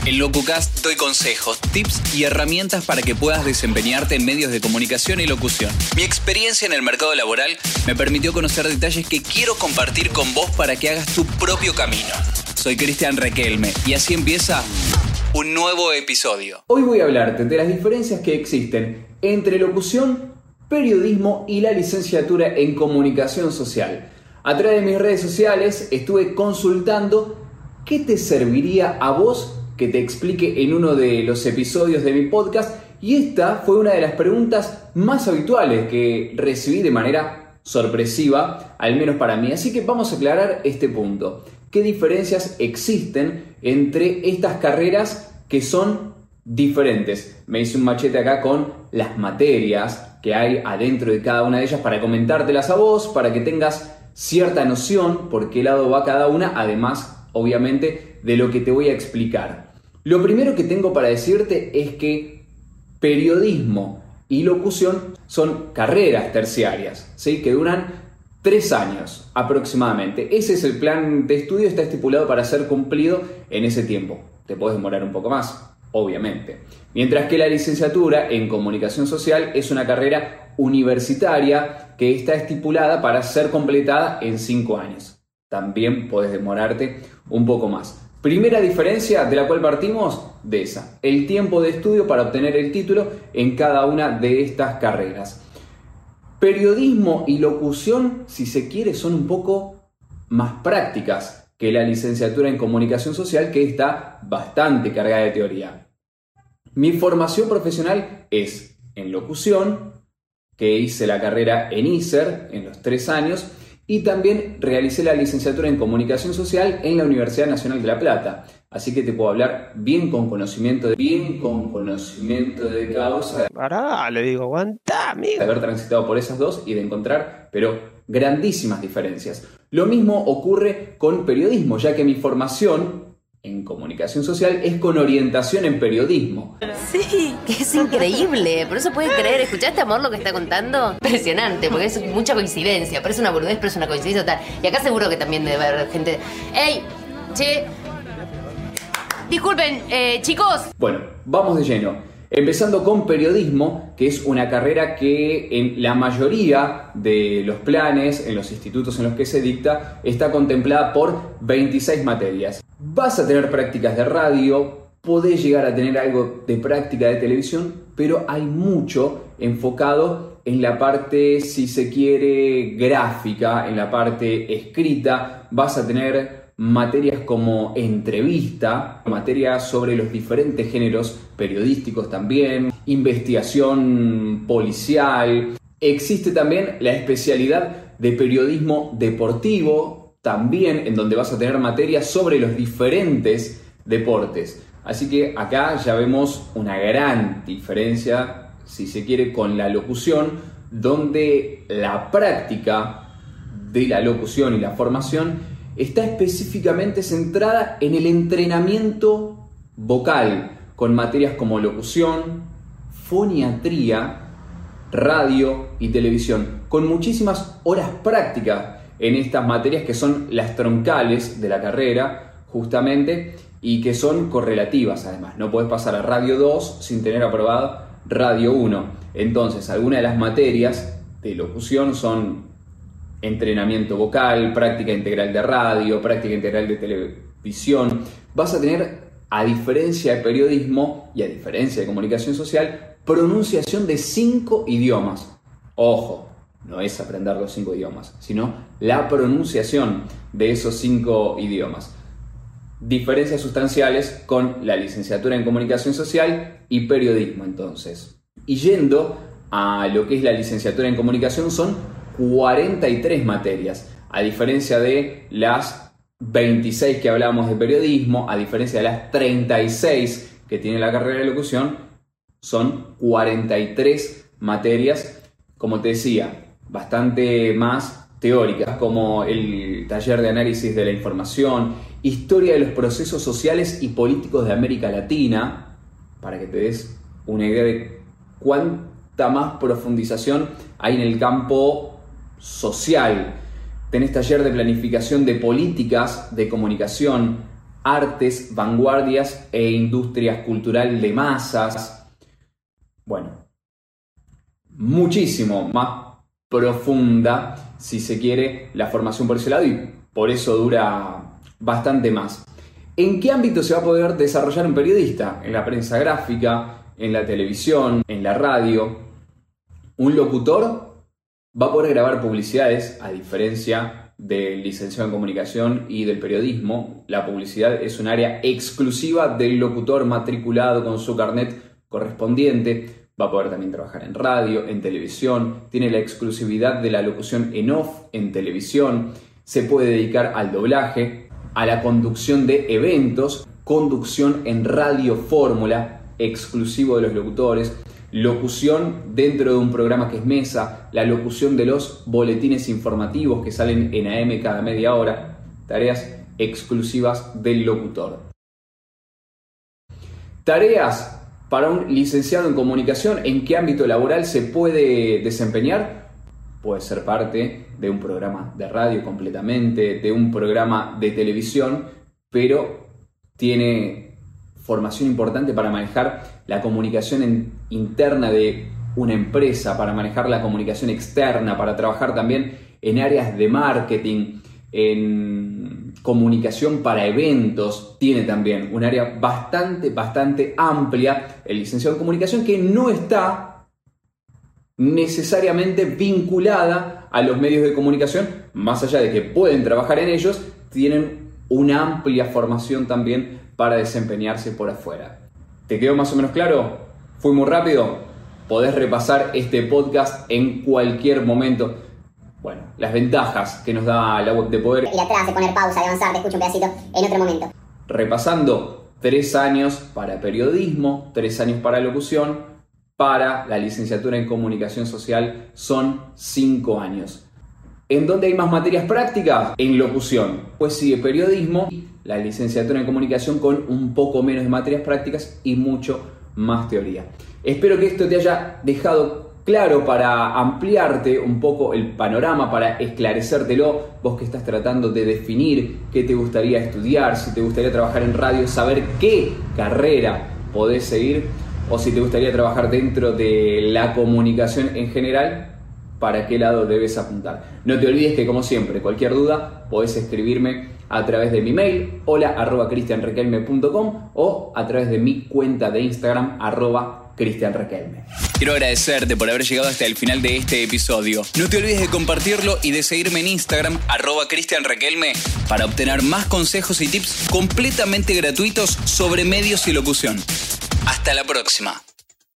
En LocuCast doy consejos, tips y herramientas para que puedas desempeñarte en medios de comunicación y locución. Mi experiencia en el mercado laboral me permitió conocer detalles que quiero compartir con vos para que hagas tu propio camino. Soy Cristian Requelme y así empieza un nuevo episodio. Hoy voy a hablarte de las diferencias que existen entre locución, periodismo y la licenciatura en comunicación social. A través de mis redes sociales estuve consultando qué te serviría a vos que te explique en uno de los episodios de mi podcast, y esta fue una de las preguntas más habituales que recibí de manera sorpresiva, al menos para mí. Así que vamos a aclarar este punto. ¿Qué diferencias existen entre estas carreras que son diferentes? Me hice un machete acá con las materias que hay adentro de cada una de ellas para comentártelas a vos, para que tengas cierta noción por qué lado va cada una, además, obviamente, de lo que te voy a explicar. Lo primero que tengo para decirte es que periodismo y locución son carreras terciarias, ¿sí? Que duran 3 años aproximadamente. Ese es el plan de estudio, está estipulado para ser cumplido en ese tiempo. Te puedes demorar un poco más, obviamente. Mientras que la licenciatura en comunicación social es una carrera universitaria que está estipulada para ser completada en 5 años. También puedes demorarte un poco más. Primera diferencia de la cual partimos de esa, el tiempo de estudio para obtener el título en cada una de estas carreras. Periodismo y locución, si se quiere, son un poco más prácticas que la licenciatura en comunicación social, que está bastante cargada de teoría. Mi formación profesional es en locución, que hice la carrera en ISER en los 3 años, y también realicé la licenciatura en comunicación social en la Universidad Nacional de La Plata. Así que te puedo hablar bien con conocimiento de causa. Pará, le digo, aguantá, amigo. De haber transitado por esas dos y de encontrar, pero grandísimas diferencias. Lo mismo ocurre con periodismo, ya que mi formación en comunicación social es con orientación en periodismo. Sí, que es increíble. Por eso puedes creer. ¿Escuchaste, amor, lo que está contando? Impresionante, porque es mucha coincidencia. Parece una boludez, pero es una coincidencia total. Y acá seguro que también debe haber gente... ¡Ey! Che... Disculpen, chicos. Bueno, vamos de lleno. Empezando con periodismo, que es una carrera que en la mayoría de los planes, en los institutos en los que se dicta, está contemplada por 26 materias. Vas a tener prácticas de radio, podés llegar a tener algo de práctica de televisión, pero hay mucho enfocado en la parte, si se quiere, gráfica, en la parte escrita. Vas a tener materias como entrevista, materias sobre los diferentes géneros periodísticos también, investigación policial. Existe también la especialidad de periodismo deportivo, también en donde vas a tener materias sobre los diferentes deportes. Así que acá ya vemos una gran diferencia, si se quiere, con la locución, donde la práctica de la locución y la formación está específicamente centrada en el entrenamiento vocal, con materias como locución, foniatría, radio y televisión, con muchísimas horas prácticas en estas materias que son las troncales de la carrera, justamente, y que son correlativas además. No puedes pasar a Radio 2 sin tener aprobado Radio 1. Entonces, algunas de las materias de locución son entrenamiento vocal, práctica integral de radio, práctica integral de televisión. Vas a tener, a diferencia de periodismo y a diferencia de comunicación social, pronunciación de 5 idiomas. Ojo, no es aprender los 5 idiomas, sino la pronunciación de esos 5 idiomas. Diferencias sustanciales con la licenciatura en comunicación social y periodismo, entonces. Y yendo a lo que es la licenciatura en comunicación, son 43 materias, a diferencia de las 26 que hablamos de periodismo, a diferencia de las 36 que tiene la carrera de locución, son 43 materias, como te decía, bastante más teóricas, como el taller de análisis de la información, historia de los procesos sociales y políticos de América Latina, para que te des una idea de cuánta más profundización hay en el campo social. Tenés taller de planificación de políticas de comunicación, artes, vanguardias e industrias cultural de masas. Bueno, muchísimo más profunda, si se quiere, la formación por ese lado, y por eso dura bastante más. ¿En qué ámbito se va a poder desarrollar un periodista? En la prensa gráfica, en la televisión, en la radio. Un locutor va a poder grabar publicidades, a diferencia del licenciado en comunicación y del periodismo. La publicidad es un área exclusiva del locutor matriculado con su carnet correspondiente. Va a poder también trabajar en radio, en televisión. Tiene la exclusividad de la locución en off en televisión. Se puede dedicar al doblaje, a la conducción de eventos, conducción en radio fórmula, exclusivo de los locutores, locución dentro de un programa que es mesa, la locución de los boletines informativos que salen en AM cada media hora, tareas exclusivas del locutor. Tareas para un licenciado en comunicación, ¿en qué ámbito laboral se puede desempeñar? Puede ser parte de un programa de radio completamente, de un programa de televisión, pero tiene formación importante para manejar la comunicación interna de una empresa, para manejar la comunicación externa, para trabajar también en áreas de marketing, en comunicación para eventos. Tiene también un área bastante amplia el licenciado en comunicación, que no está necesariamente vinculada a los medios de comunicación, más allá de que pueden trabajar en ellos, tienen una amplia formación también para desempeñarse por afuera. ¿Te quedó más o menos claro? ¿Fui muy rápido? Podés repasar este podcast en cualquier momento. Bueno, las ventajas que nos da la web de poder ir atrás, de poner pausa, de avanzar, te escucho un pedacito en otro momento. Repasando, 3 años para periodismo, 3 años para locución. Para la licenciatura en comunicación social son 5 años. ¿En dónde hay más materias prácticas? En locución. Pues sigue periodismo, la licenciatura en comunicación con un poco menos de materias prácticas y mucho más teoría. Espero que esto te haya dejado claro para ampliarte un poco el panorama, para esclarecértelo. Vos que estás tratando de definir qué te gustaría estudiar, si te gustaría trabajar en radio, saber qué carrera podés seguir, o si te gustaría trabajar dentro de la comunicación en general, para qué lado debes apuntar. No te olvides que, como siempre, cualquier duda podés escribirme a través de mi mail, hola@cristianrequelme.com, o a través de mi cuenta de Instagram, @cristianrequelme. Quiero agradecerte por haber llegado hasta el final de este episodio. No te olvides de compartirlo y de seguirme en Instagram, @cristianrequelme, para obtener más consejos y tips completamente gratuitos sobre medios y locución. Hasta la próxima.